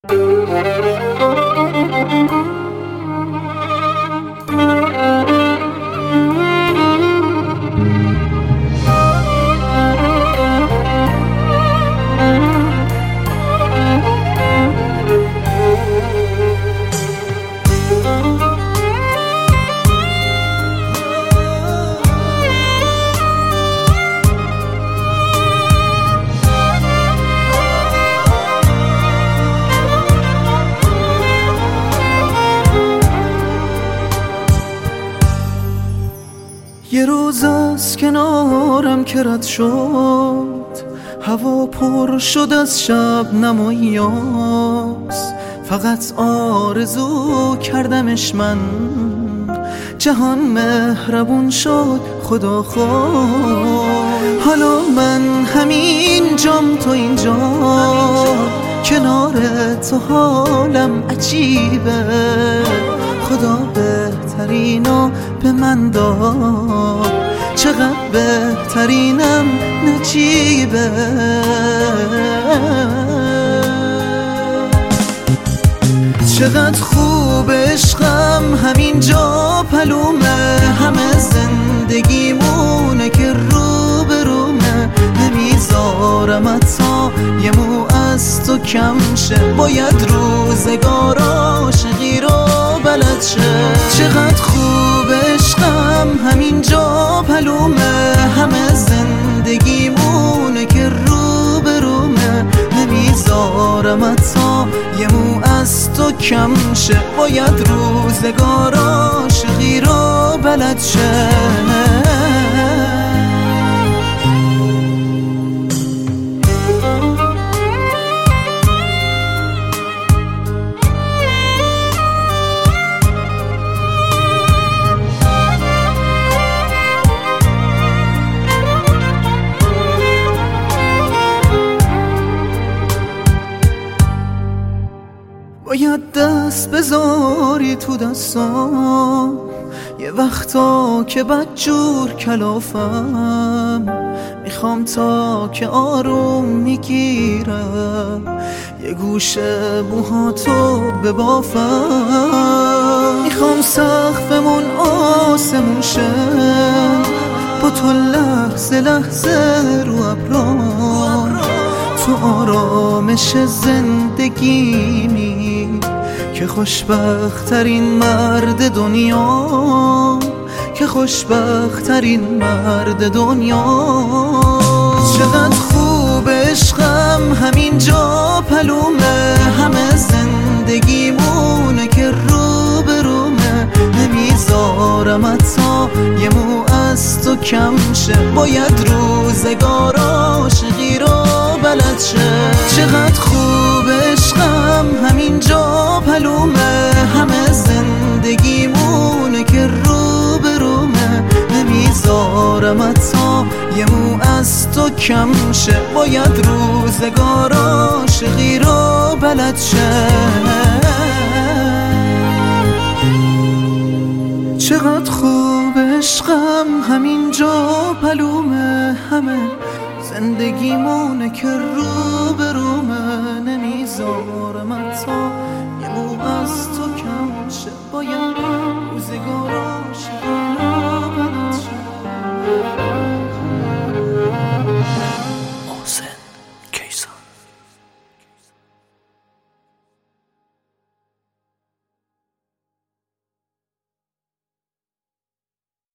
یه روز از کنارم که رد شد، هوا پر شد از شبنم و یاس. فقط آرزو کردمش من، جهان مهربون شد خدا خواست. حالا من همین جام تو اینجا، کنار تو حالم عجیبه. خدا بهترینو به من داد، چقدر بهترینم نجیبه. چقدر خوب عشقم همینجا پلومه، همه زندگیمونه که رو به رومه. نمیذارم تا یه مو از تو کم شه، باید روزگار عاشقی رو بلد شه. چقدر خوب عشقم همینجا پلومه، همه زندگیمونه که رو به رومه. نمیذارم تا یه مو از تو کم شه، باید روزگار عاشقی رو بلد شه. باید دست بذاری تو دستام، یه وقتا که بدجور کلافم. میخوام تا که آروم میگیرم، یه گوشه موهاتو ببافم. میخوام سقفمون آسمون شه، با تو لحظه لحظه رو ابرام. تو آرامش زندگیمی که خوشبخت‌ترین مرد دنیا، که خوشبخت‌ترین مرد دنیا. چقدر خوب عشقم همینجا پلومه، همه زندگیمونه که رو به رومه. نمیذارم تا یه مو از تو کم شه، باید روزگار عاشقی رو بلد شه. چقدر خوب عشقم همینجا پلومه، همه زندگیمونه که رو به رومه. نمیذارم تا یه مو از تو کم شه، باید روزگار عاشقی رو بلد شه. چقدر خوب عشقم همینجا پلومه، همه زندگیمونه که رو به رو